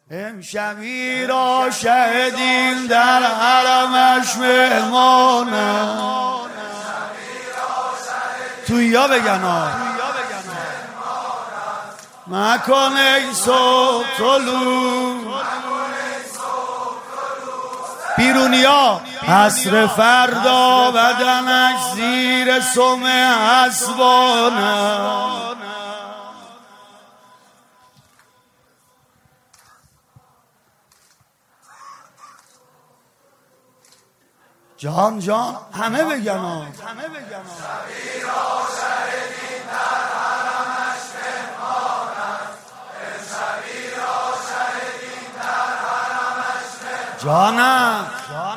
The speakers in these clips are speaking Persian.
امشبی را شهدیم در حرمش مهمانم. تویا بگن ها مکن ای صبح طلوع بیرونیا عصر فردا بدنش زیر سم اسبانم. جان جان همه بگن ها جانم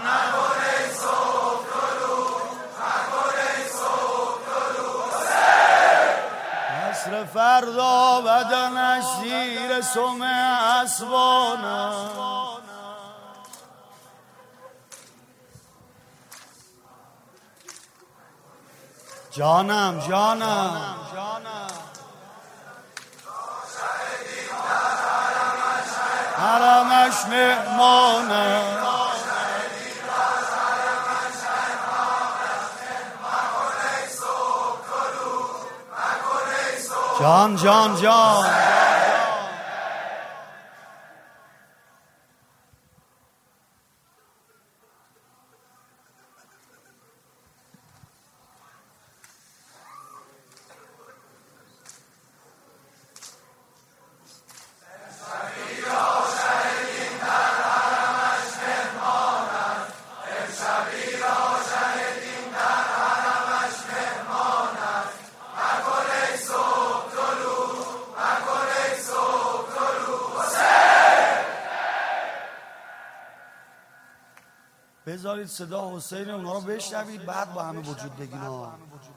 عصر فردا بدنش زیر سم اسبانم. جانم جانم حرمش مهمانم. جان جان جان بذارید صدا حسین اونا رو بشنوید بعد با همه وجود بگین ها.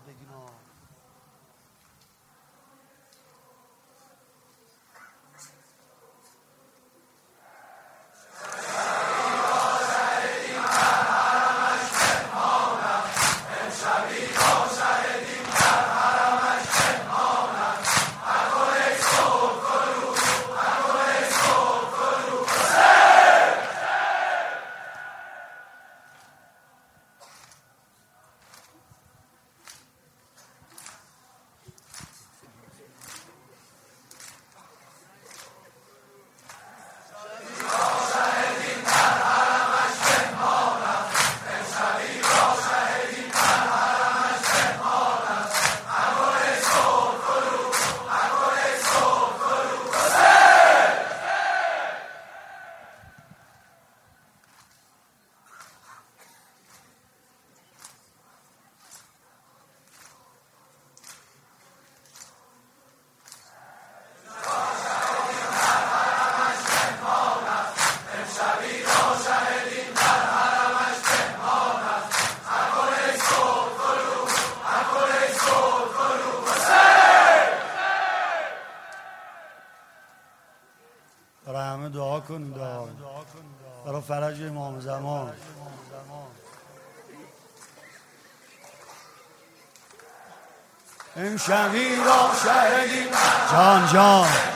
برای همه دعا کنید برای فرج امام زمان. امشبی را شهدیم جان جان